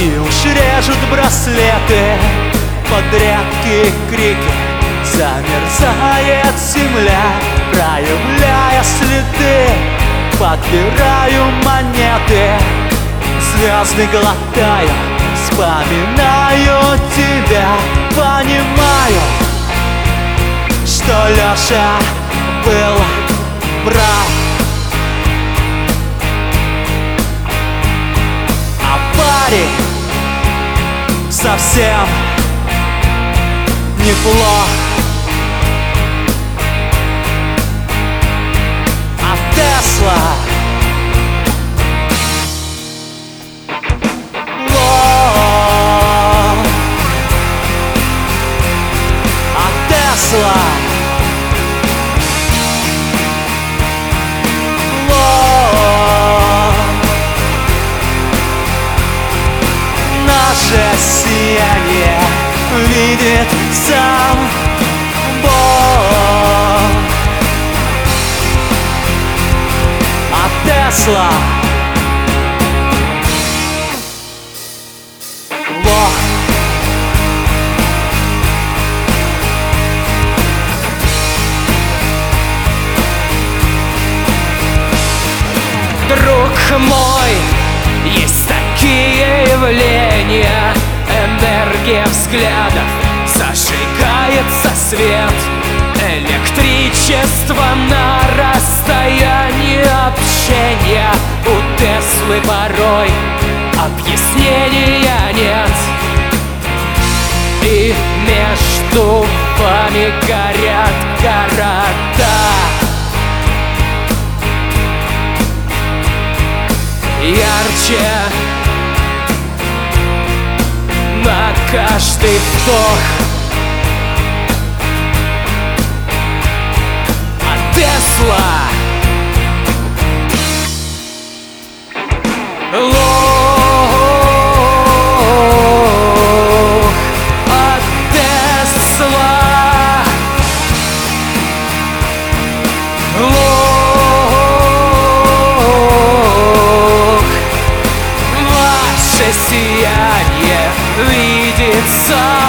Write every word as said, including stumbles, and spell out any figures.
И уж режут браслеты под редкие крики. Замерзает земля, проявляя следы. Подбираю монеты, звезды глотаю, вспоминаю тебя. Понимаю, что Леша был прав. А парень совсем неплох. А Тесла лох. А Тесла лох. Наше сияние видит сам Бог. А Тесла лох. Друг мой, есть такие явления. Энергия взглядов, зажигается свет. Электричество на расстоянии общения. У Теслы порой объяснения нет. И между вами горят города. Ярче на каждый вдох. А Тесла лох. А Тесла лох. Ваше сияние видит сам